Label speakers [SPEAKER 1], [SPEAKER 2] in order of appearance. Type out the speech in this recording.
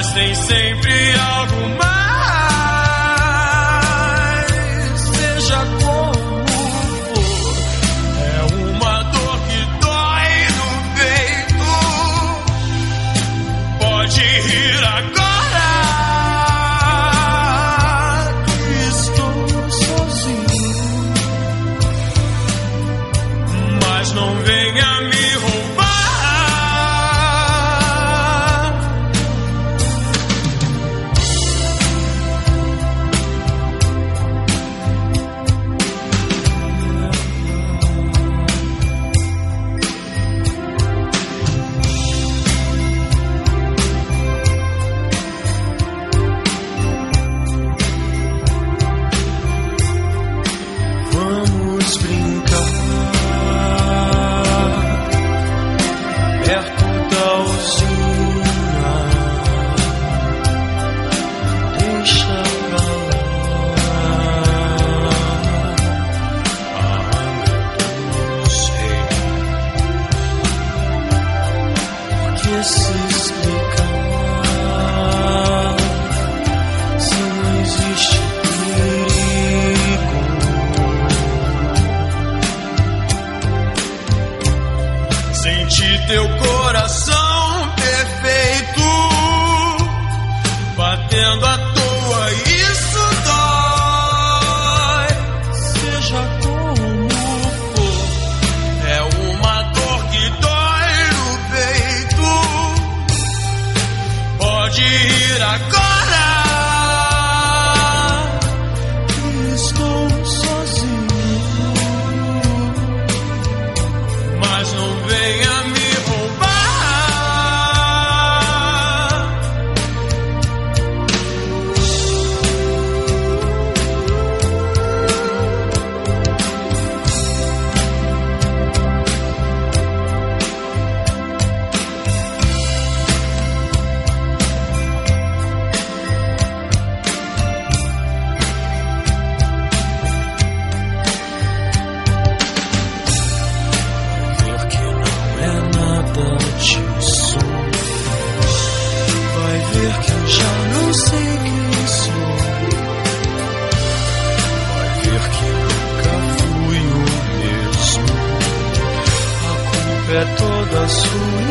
[SPEAKER 1] mas tem sempre algo mais. Seja como for, é uma dor que dói no peito. Pode rir agora que estou sozinho, mas não venha me roubar. Vamos brincar perto da usina, deixa pra lá a ângulo dos reis. Porque se explicar se não existe perigo? Senti teu coração perfeito batendo à toa, isso dói. Seja como for, é uma dor que dói no peito. Pode ir agora que estou sozinho, mas não venha me roubar. Ver que não é nada disso. Vai ver que eu já não sei quem sou. Vai ver que nunca fui o mesmo. A culpa é toda sua.